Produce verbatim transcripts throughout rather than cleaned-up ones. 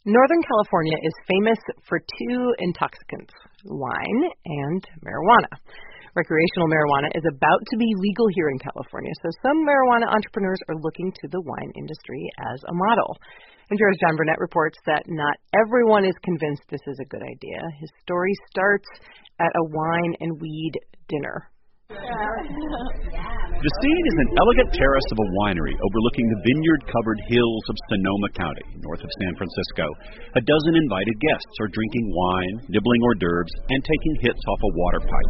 Northern California is famous for two intoxicants, wine and marijuana. Recreational marijuana is about to be legal here in California, so some marijuana entrepreneurs are looking to the wine industry as a model. N P R's John Burnett reports that not everyone is convinced this is a good idea. His story starts at a wine and weed dinner. The scene is an elegant terrace of a winery overlooking the vineyard-covered hills of Sonoma County, north of San Francisco. A dozen invited guests are drinking wine, nibbling hors d'oeuvres, and taking hits off a water pipe.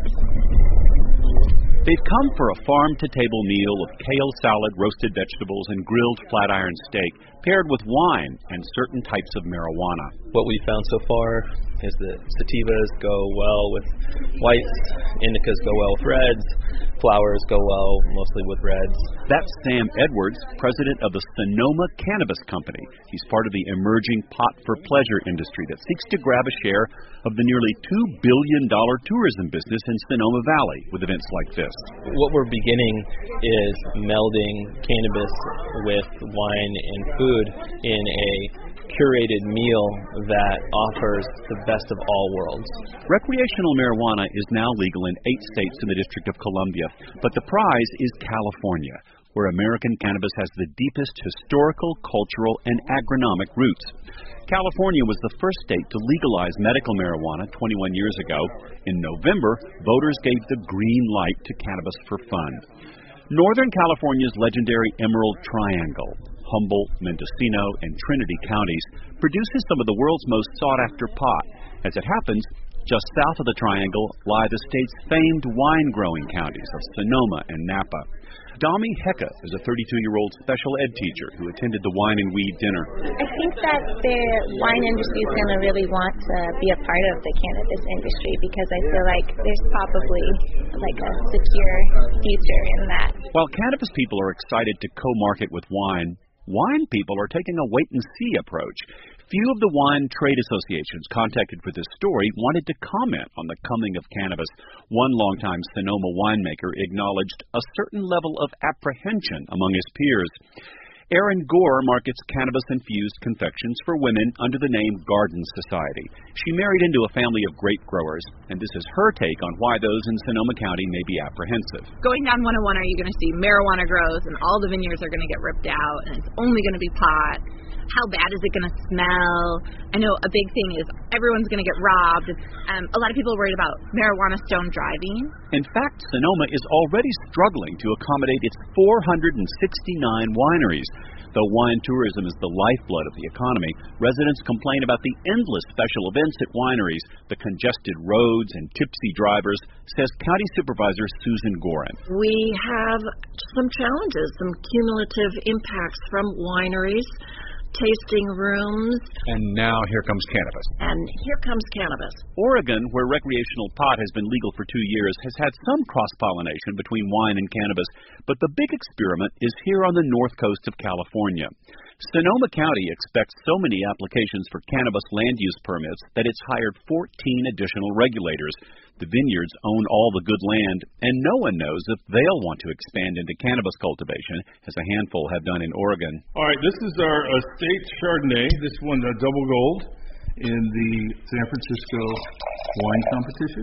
They've come for a farm-to-table meal of kale salad, roasted vegetables, and grilled flat-iron steak, paired with wine and certain types of marijuana. What we found so far is that sativas go well with whites, indicas go well with reds, flowers go well mostly with reds. That's Sam Edwards, president of the Sonoma Cannabis Company. He's part of the emerging pot-for-pleasure industry that seeks to grab a share of the nearly two billion dollars tourism business in Sonoma Valley with events like this. What we're beginning is melding cannabis with wine and food in a curated meal that offers the best of all worlds. Recreational marijuana is now legal in eight states in the District of Columbia, but the prize is California, where American cannabis has the deepest historical, cultural, and agronomic roots. California was the first state to legalize medical marijuana twenty-one years ago. In November, voters gave the green light to cannabis for fun. Northern California's legendary Emerald Triangle, Humboldt, Mendocino, and Trinity counties, produces some of the world's most sought-after pot. As it happens, just south of the Triangle lie the state's famed wine-growing counties of Sonoma and Napa. Dami Hecka is a thirty-two-year-old special ed teacher who attended the wine and weed dinner. I think that the wine industry is going to really want to be a part of the cannabis industry because I feel like there's probably like a secure future in that. While cannabis people are excited to co-market with wine, wine people are taking a wait-and-see approach. Few of the wine trade associations contacted for this story wanted to comment on the coming of cannabis. One longtime Sonoma winemaker acknowledged a certain level of apprehension among his peers. Erin Gore markets cannabis-infused confections for women under the name Garden Society. She married into a family of grape growers, and this is her take on why those in Sonoma County may be apprehensive. Going down one oh one, are you going to see marijuana grows, and all the vineyards are going to get ripped out, and it's only going to be pot? How bad is it going to smell? I know a big thing is everyone's going to get robbed. Um, a lot of people are worried about marijuana stone driving. In fact, Sonoma is already struggling to accommodate its four hundred sixty-nine wineries. Though wine tourism is the lifeblood of the economy, residents complain about the endless special events at wineries, the congested roads and tipsy drivers, says County Supervisor Susan Gorin. We have some challenges, some cumulative impacts from wineries, tasting rooms. And now here comes cannabis. And here comes cannabis. Oregon, where recreational pot has been legal for two years, has had some cross-pollination between wine and cannabis, but the big experiment is here on the north coast of California. Sonoma County expects so many applications for cannabis land use permits that it's hired fourteen additional regulators. The vineyards own all the good land, and no one knows if they'll want to expand into cannabis cultivation, as a handful have done in Oregon. All right, this is our estate Chardonnay. This won the double gold in the San Francisco wine competition.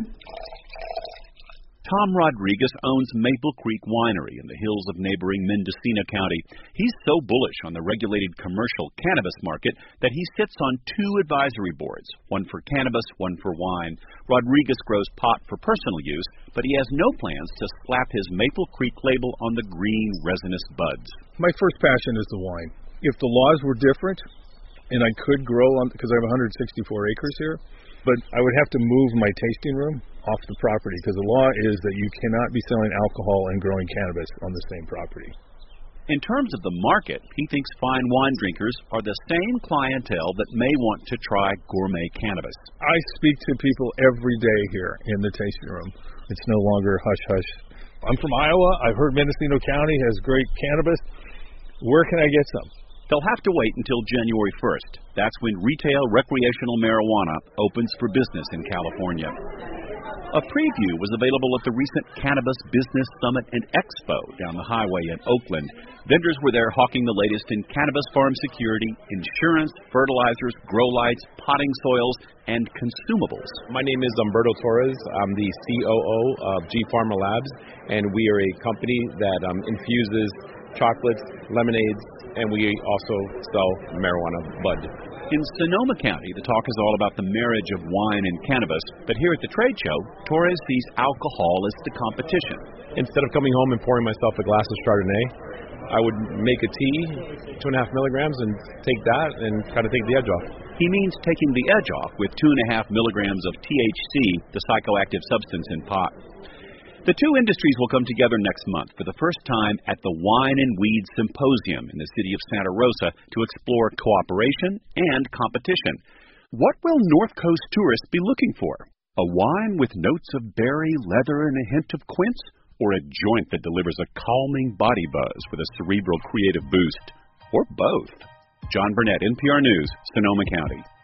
Tom Rodriguez owns Maple Creek Winery in the hills of neighboring Mendocino County. He's so bullish on the regulated commercial cannabis market that he sits on two advisory boards, one for cannabis, one for wine. Rodriguez grows pot for personal use, but he has no plans to slap his Maple Creek label on the green resinous buds. My first passion is the wine. If the laws were different, and I could grow on, because I have one hundred sixty-four acres here, but I would have to move my tasting room off the property because the law is that you cannot be selling alcohol and growing cannabis on the same property. In terms of the market, he thinks fine wine drinkers are the same clientele that may want to try gourmet cannabis. I speak to people every day here in the tasting room. It's no longer hush-hush. I'm from Iowa. I've heard Mendocino County has great cannabis. Where can I get some? They'll have to wait until January first. That's when retail recreational marijuana opens for business in California. A preview was available at the recent Cannabis Business Summit and Expo down the highway in Oakland. Vendors were there hawking the latest in cannabis farm security, insurance, fertilizers, grow lights, potting soils, and consumables. My name is Humberto Torres. I'm the C O O of G Pharma Labs, and we are a company that um, infuses chocolates, lemonades, and we also sell marijuana bud. In Sonoma County, the talk is all about the marriage of wine and cannabis, but here at the trade show, Torres sees alcohol as the competition. Instead of coming home and pouring myself a glass of Chardonnay, I would make a tea, two and a half milligrams, and take that and kind of take the edge off. He means taking the edge off with two and a half milligrams of T H C, the psychoactive substance in pot. The two industries will come together next month for the first time at the Wine and Weed Symposium in the city of Santa Rosa to explore cooperation and competition. What will North Coast tourists be looking for? A wine with notes of berry, leather, and a hint of quince? Or a joint that delivers a calming body buzz with a cerebral creative boost? Or both? John Burnett, N P R News, Sonoma County.